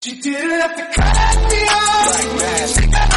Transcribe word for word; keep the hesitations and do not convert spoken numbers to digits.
She didn't have to cut me off. Like that.